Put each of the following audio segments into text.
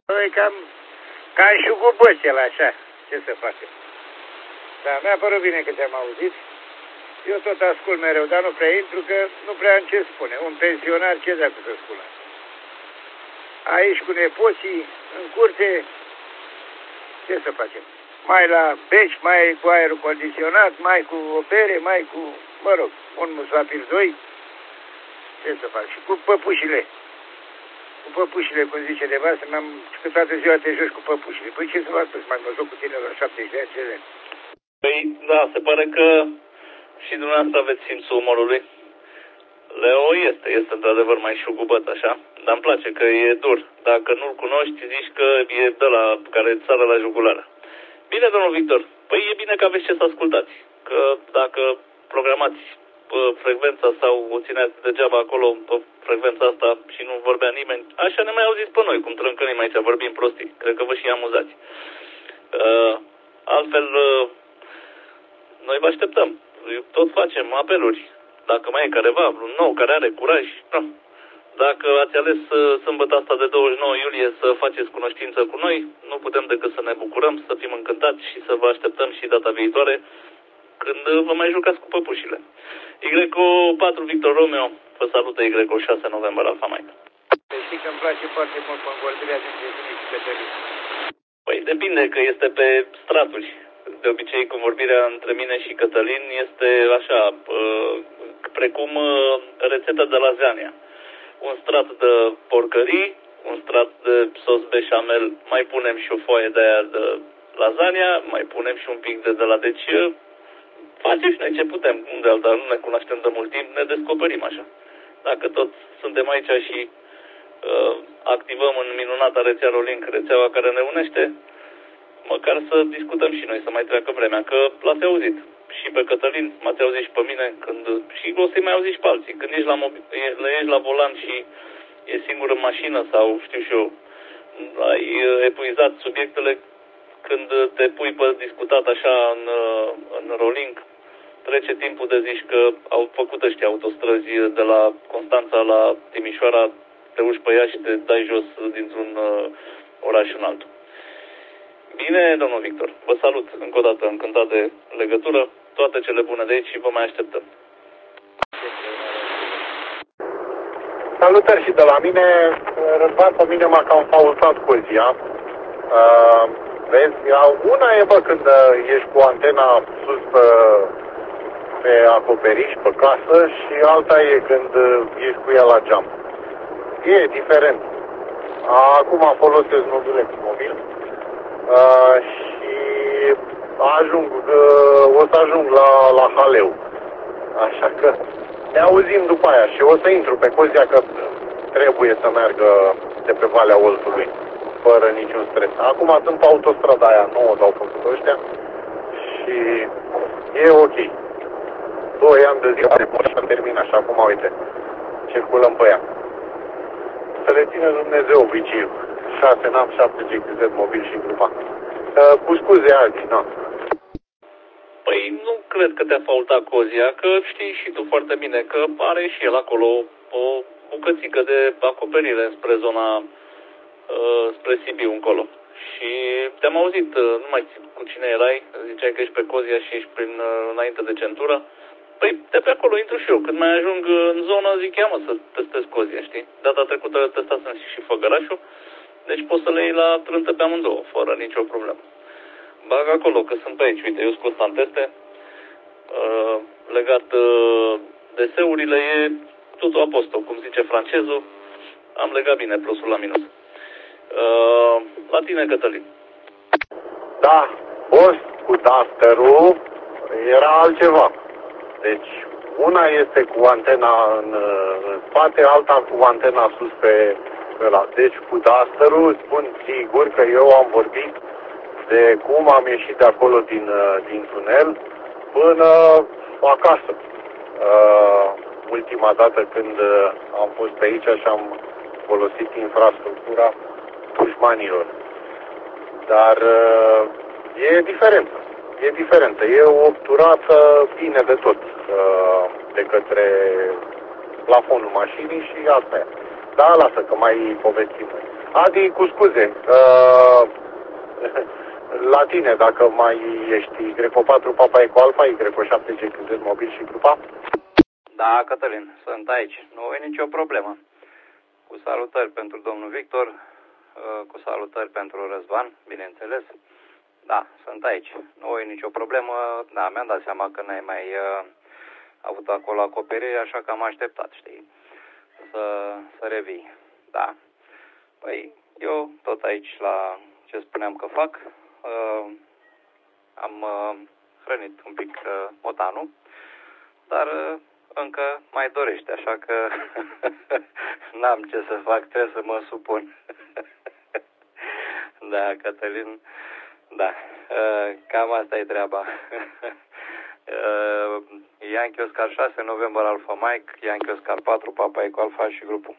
E ca în șugubățel, așa. Ce să facem? Da, mi-a părut bine că te-am auzit. Eu tot ascult mereu, dar nu prea intru, că nu prea am ce spune. Un pensionar, ce dacă să spună? Aici cu nepoții, în curte, ce să facem? Mai la beci, mai cu aerul condiționat, mai cu opere, mai cu, mă rog, un musafir 2. Ce să fac? Și cu păpușile. Cu păpușile, cum zice nevastă, că toată ziua te joci cu păpușile. Păi ce să fac? Să mai mă joc cu tine la 70 de ani, ce de? Păi, da, se pare că și dumneavoastră aveți simțul umorului. Leo este într-adevăr mai șugubăt, așa, dar îmi place că e dur. Dacă nu-l cunoști, zici că e de la care țară la jugulară. Bine, domnul Victor, păi e bine că aveți ce să ascultați. Că dacă programați frecvența sau o țineați degeaba acolo pe frecvența asta și nu vorbea nimeni, așa ne mai auziți pe noi, cum trâncănim aici, vorbim prostii. Cred că vă și amuzați. Altfel, noi vă așteptăm. Tot facem apeluri. Dacă mai e careva, un nou, care are curaj, nu. Dacă ați ales sâmbătă asta de 29 iulie să faceți cunoștință cu noi, nu putem decât să ne bucurăm, să fim încântați și să vă așteptăm și data viitoare, când vă mai jucați cu păpușile. Y4 Victor Romeo, vă salută Y6 November Alfa Mike. Știi că îmi place foarte mult convorbirea dintre tine și Cătălin. Păi depinde, că este pe straturi. De obicei, convorbirea între mine și Cătălin este așa, precum rețeta de lasagna. Un strat de porcării, un strat de sos beșamel, mai punem și o foaie de aia de lasagna, mai punem și un pic de la. Deci facem și noi ce putem. Unde alta, nu ne cunoaștem de mult timp, ne descoperim așa. Dacă tot suntem aici și activăm în minunata rețea Rolink, rețeaua care ne unește, măcar să discutăm și noi, să mai treacă vremea, că l-ați auzit. Și pe Cătălin, m-ați auzit și pe mine, și o să-i mai auziți și pe alții. Când ești ești la volan și e singur în mașină sau, știu și eu, ai epuizat subiectele, când te pui pe discutat așa în Rolink, trece timpul de zici că au făcut ăștia autostrăzi de la Constanța la Timișoara, te uși pe ea și te dai jos dintr-un oraș în altul. Bine, domnul Victor, vă salut încă o dată, încântat de legătură, toate cele bune de aici și vă mai așteptăm. Salutări și de la mine. Răzvan, pe mine m-a cam faultat Cozia. Vezi, una e, bă, când ești cu antena sus pe acoperiș, pe casă, și alta e când ești cu ea la geam. E diferent. Acum folosesc mobileț mobil și o să ajung la Haleu. Așa că ne auzim după aia și o să intru pe Cozia, că trebuie să meargă de pe Valea Oltului fără niciun stres. Acum sunt pe autostrada aia nouă, au făcut ăștia și e ok. 2 ani de zile și am terminat și acum, uite, circulăm pe ea. Să le ține Dumnezeu viciu. 6 n-am 7 GTZ mobil și grupa. Cu scuze azi, nu. Păi nu cred că te-a faultat Cozia, că știi și tu foarte bine că are și el acolo o bucățică de acoperire spre zona, spre Sibiu încolo. Și te-am auzit, nu mai știu cu cine erai, ziceai că ești pe Cozia și ești înainte de centură. Păi de pe acolo intru și eu, când mai ajung în zonă zic, ia mă să testez Cozia, știi? Data trecută testasem și Făgărașul, deci poți să le iei la trântă pe amândouă, fără nicio problemă. Bag acolo, că sunt pe aici, uite, eu scos teste, legat deseurile, e totul apostol, cum zice francezul, am legat bine plusul la minus. La tine, Cătălin. Da, post cu dusterul era altceva. Deci, una este cu antena în spate, alta cu antena sus pe ăla. Deci, cu dusterul spun sigur că eu am vorbit de cum am ieșit de acolo din tunel până acasă. Ultima dată când am fost pe aici și am folosit infrastructura dușmanilor. Dar e diferență. E diferență. E o obturată bine de tot de către plafonul mașinii și asta e. Da, lasă că mai povestim noi. Adi, cu scuze, la tine, dacă mai ești Greco 4, Papa Eco Alfa, Greco 7, GQZ Mobil și grupa? Da, Cătălin, sunt aici. Nu e nicio problemă. Cu salutări pentru domnul Victor, cu salutări pentru Răzvan, bineînțeles. Da, sunt aici. Nu e nicio problemă. Da, mi-am dat seama că n-ai mai avut acolo acoperire, așa că am așteptat, știi, să revii. Da. Păi, eu tot aici la ce spuneam că fac, am hrănit un pic motanul, dar încă mai dorește, așa că n-am ce să fac, trebuie să mă supun. Da, Cătălin, da, cam asta e treaba. Yankee Oscar 6, November Alpha Mike, Yankee Oscar 4, Papa Eco Alpha și grupul.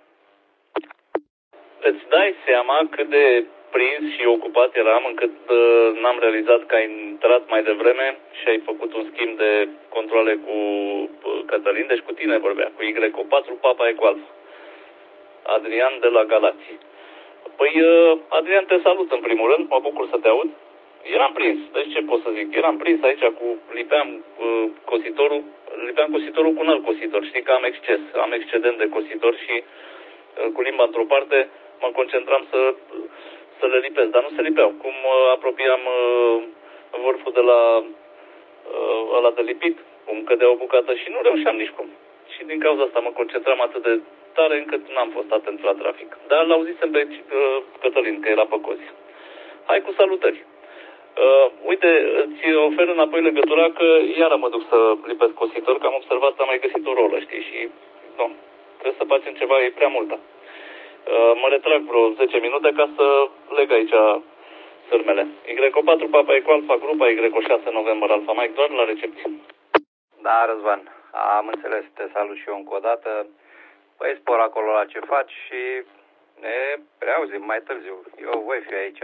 Îți dai seama cât de prins și ocupat eram încât n-am realizat că ai intrat mai devreme și ai făcut un schimb de controle cu Cătălin, deci cu tine vorbea, cu Y4 Papa Eco Alpha. Adrian de la Galați. Păi, Adrian, te salut în primul rând, mă bucur să te aud. Eram prins, deci ce pot să zic? Eram prins aici lipeam cositorul cu un alt cositor. Știi că am excedent de cositor și cu limba într-o parte mă concentram să le lipesc, dar nu se lipeau. Cum apropiam vârful de la ăla de lipit, cum cădea o bucată și nu reușeam nici cum. Și din cauza asta mă concentram atât de tare încât n-am fost atent la trafic. Dar l-auzisem pe Cătălin, că era pe cozi. Hai cu salutări. Uite, îți ofer înapoi legătura că iară mă duc să lipesc cositor, că am observat că am mai găsit o rolă, știi, și nu, trebuie să facem ceva, e prea multă. Mă retrag vreo 10 minute ca să leg aici sârmele. Y4 Papa Eco Alpha, grupa Y6 November Alpha Mike, doar la recepție. Da, Răzvan, am înțeles, te salut și eu încă o dată. Păi spor acolo la ce faci și ne reauzim mai târziu. Eu voi fi aici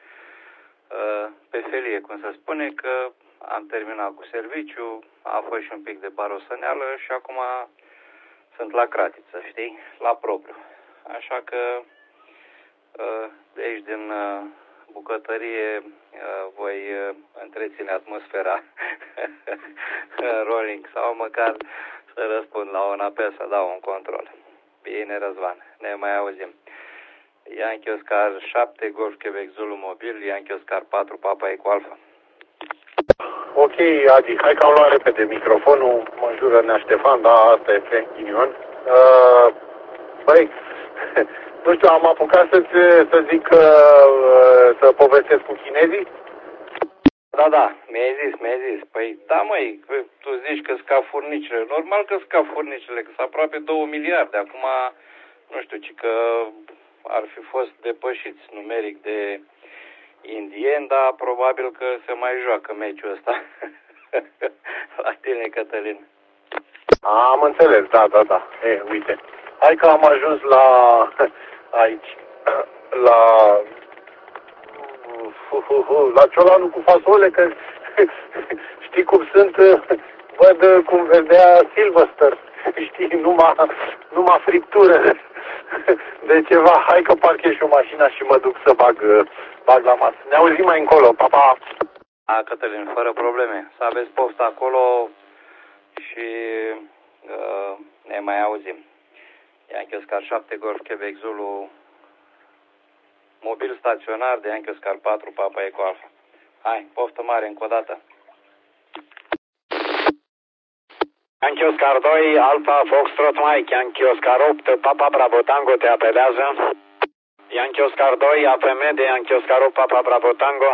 pe felie, cum se spune, că am terminat cu serviciu, a fost și un pic de barosăneală și acum sunt la cratiță, știi, la propriu. Așa că de aici din bucătărie voi întreține atmosfera rolling sau măcar să răspund la un apel să dau un control. Bine, Răzvan, ne mai auzim. Yankee Oscar 7, Golf Quebec Zulu Mobil, Yankee Oscar 4, Papa Eco Alpha. Ok, Adi, hai că am luat repede microfonul, mă înjură Nea Ștefan, da, asta e Frank Ghinion. Băi, nu știu, am apucat să zic să povestesc cu chinezii? Da, mi-ai zis. Păi, da, măi, tu zici că scap furnicile. Normal că scap furnicile, că sunt aproape 2 miliarde. Acum, nu știu, ci că ar fi fost depășiți numeric de indieni, dar probabil că se mai joacă meciul ăsta. La tine, Cătălin. Am înțeles, da. Uite, hai că am ajuns aici, la ciolanul cu fasole, că știi cum sunt, văd cum vedea Sylvester, știi, numai friptură de ceva. Hai că parchez și o mașină și mă duc să bag la masă. Ne auzim mai încolo, pa! Da, Cătălin, fără probleme. Să aveți poftă acolo și ne mai auzim. Yankee Oscar 7, Golf Quebec Zulu Mobil staționar de Yankee Oscar 4, Papa Eco Alpha. Hai, poftă mare încă o dată. Yankee Oscar 2, Alpha Foxtrot Mike, Yankee Oscar 8, Papa Bravo Tango te apelează. Yankee Oscar 2, APM de Yankee Oscar 8, Papa Bravo Tango.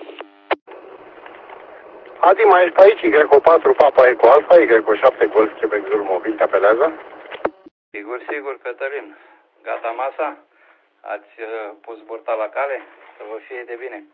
Adi, mai ești pe aici? Y4 Papa Eco Alpha, Y7 Golf Quebec Zulu Mobil te apelează? Sigur, Cătălin. Gata masa? Ați pus burta la cale? Să vă fie de bine.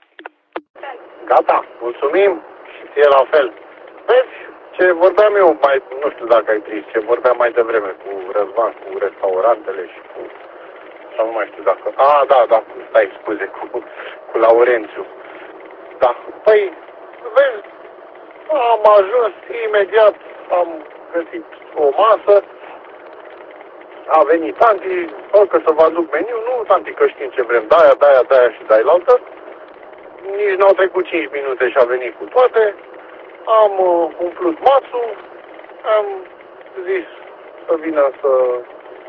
Gata, mulțumim și ție la fel. Vezi, ce vorbeam eu nu știu dacă ai prins, ce vorbeam mai devreme cu Răzvan, cu restaurantele și cu... sau nu mai știu dacă... Da, stai, scuze, cu Laurențiu. Da, păi, vezi, am ajuns imediat, am găsit o masă a venit tanti, că să vă aduc meniu, nu, tanti, că știm ce vrem, de-aia și de-aia altă. Nici n-au trecut 5 minute și a venit cu toate. Am umplut mațul, am zis să vină să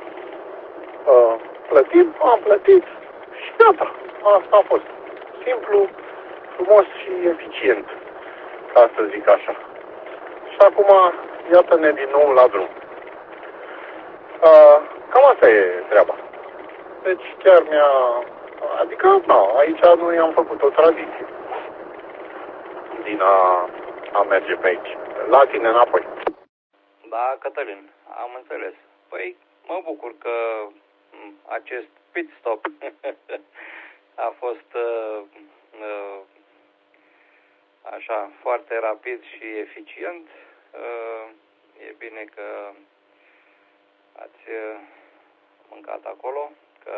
plătim, am plătit și gata. Asta a fost. Simplu, frumos și eficient, ca să zic așa. Și acum, iată-ne din nou la drum. Cam asta e treaba. Deci chiar adică, aici noi am făcut o tradiție din a merge pe aici. La tine înapoi. Da, Cătălin, am înțeles. Păi, mă bucur că acest pit stop a fost așa foarte rapid și eficient. E bine că ați mâncat acolo, că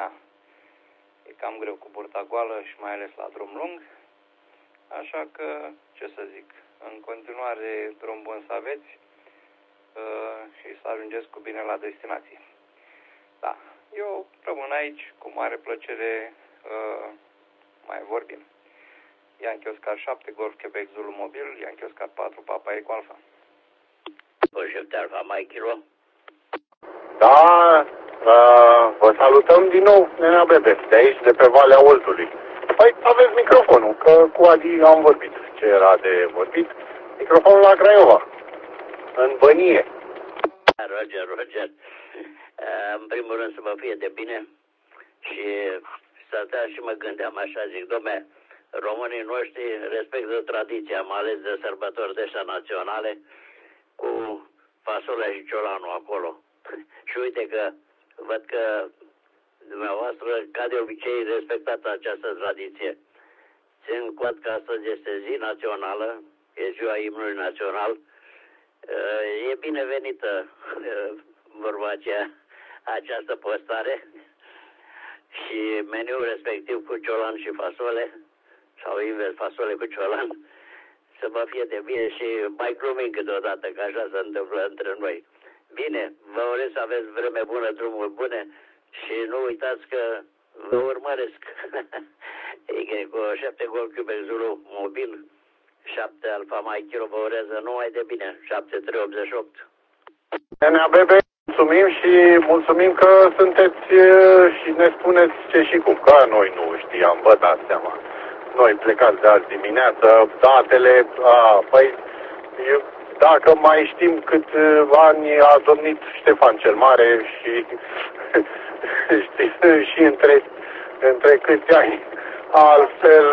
e cam greu cu burta goală și mai ales la drum lung. Așa că, ce să zic, în continuare drum bun să aveți și să ajungeți cu bine la destinație. Da, eu rămân aici, cu mare plăcere mai vorbim. Yankee Oscar 7, Golf Quebec Zulu Mobil, Yankee Oscar 4, Papa Eco Alpha. Concept Alpha Mike Kilo. Da, vă salutăm din nou, Nenea Bebe, de aici, de pe Valea Oltului. Păi aveți microfonul, că cu Adi am vorbit ce era de vorbit. Microfonul la Craiova, în Bănie. Roger. În primul rând să vă fie de bine și stăteam și mă gândeam așa, zic, dom'le, românii noștri respectă tradiția, mai ales de sărbători de ăștia naționale, cu fasolea și ciolanul acolo. Și uite că văd că dumneavoastră, ca de obicei, respectați această tradiție. Țin cont că astăzi este zi națională, e ziua imnului național. E binevenită vorba aceea, această postare și meniul respectiv cu ciolan și fasole, sau invers, fasole cu ciolan, să vă fie de bine și mai glumim câteodată, că așa se întâmplă între noi. Bine, vă urez să aveți vreme bună, drumuri bune și nu uitați că vă urmăresc. Cu 7 Golf Quebec Zulu Mobil, 7 Alpha Mike Kilo, vă urează numai de bine, 7388. Nenea Bebe, mulțumim și mulțumim că sunteți și ne spuneți ce și cum, că noi nu știam, vă dați seama. Noi plecați de azi dimineață, datele, păi, dacă mai știm cât ani a domnit Ștefan cel Mare și știți, și între câți ani, altfel,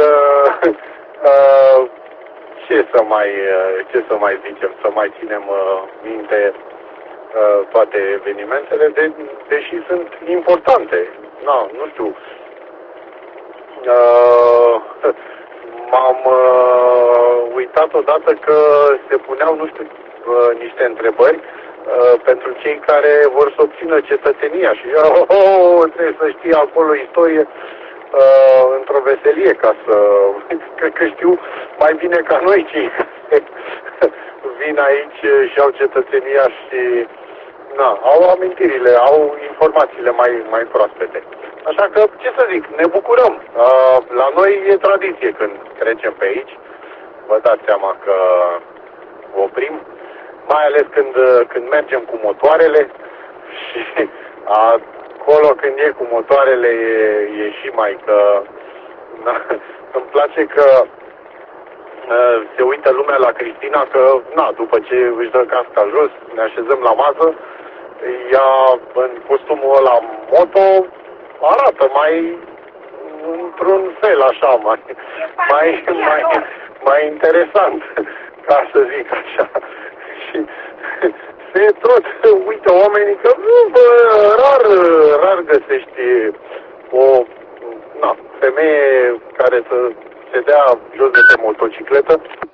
ce să mai zicem, să mai ținem minte toate evenimentele, deși sunt importante. Nu știu. M-am uitat odată că se puneau, nu știu, niște întrebări pentru cei care vor să obțină cetățenia și trebuie să știe acolo istorie într-o veselie ca să... Cred că știu mai bine ca noi cei vin aici și au cetățenia și au amintirile, au informațiile mai proaspete. Așa că, ce să zic, ne bucurăm. La noi e tradiție când trecem pe aici. Vă dați seama că oprim, mai ales când mergem cu motoarele și acolo când e cu motoarele e și mai că îmi place că se uită lumea la Cristina că, după ce își dă casca jos, ne așezăm la masă, ea în costumul ăla moto arată mai într-un fel așa, mai interesant, ca să zic așa. Și se tot uită oamenii că rar găsești o femeie care să se dea jos de pe motocicletă